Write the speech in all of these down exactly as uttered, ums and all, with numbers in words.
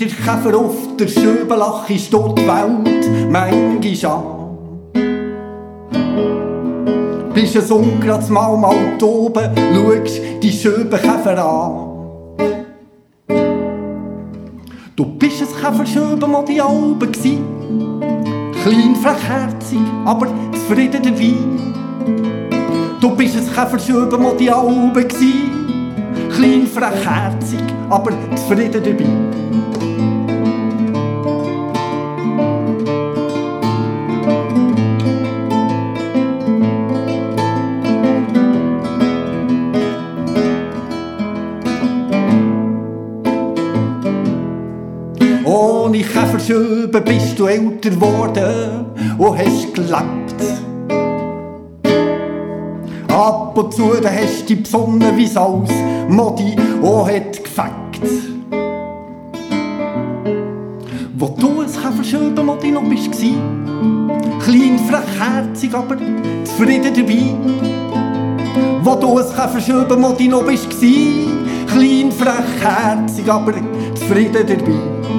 der Käfer auf der Schöbelach ist dort die Welt manchmal an. Bist ein ungerades Mal mal oben, schaust die Schöbenkäfer an. Du bist ein Käferschöben, wo die Alben gsi, klein, frechherzig, aber zufrieden dabei. Du bist ein Käferschöben, wo die Alben gsi, klein, frechherzig, aber zufrieden dabei. Ohne Käferschöben bist du älter geworden und hast gelebt. Ab und zu da hast du dich besonnen wie Salz, Modi auch hat gefeckt. Wo du ein Käferschöben Modi noch bist gsi, klein, frechherzig, aber zufrieden dabei. Wo du ein Käferschöben Modi noch bist gsi, klein, frechherzig, aber zufrieden dabei.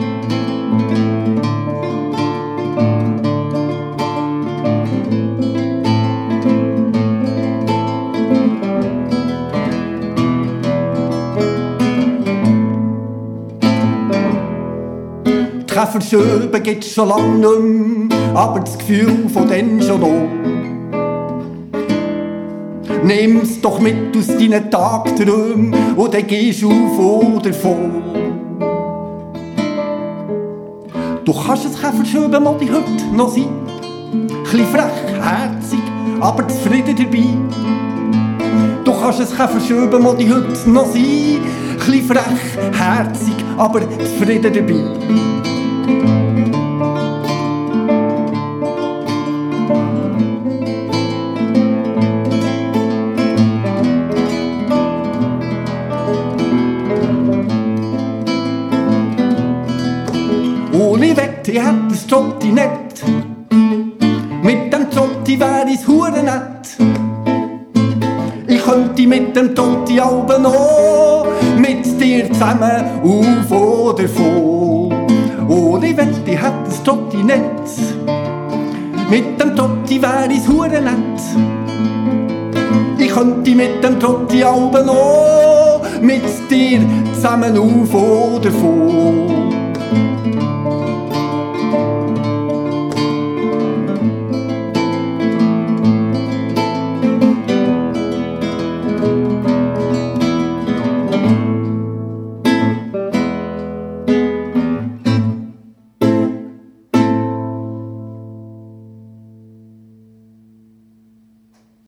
Käferschöben gibt's schon lang nicht mehr, aber das Gefühl von denen schon noch. Nimm's doch mit aus deinen Tagträumen und dann gehst du auf oder vor. Du kannst ein Käferschöben-Modi heute noch sein, chli frechherzig, aber zufrieden dabei. Du kannst ein Käferschöben-Modi heute noch sein, chli frechherzig, aber zufrieden dabei. Ohne Wette, ich hätte ein Trottinett. Mit dem Trotti wär ich's hure nett. Ich könnte mit dem Trotti Alben noch mit dir zusammen auf oder vor. Ohne Wette, ich hätte ein Trottinett. Mit dem Trotti wär ich's hure nett. Ich könnte mit dem Trotti Alben noch mit dir zusammen auf oder vor.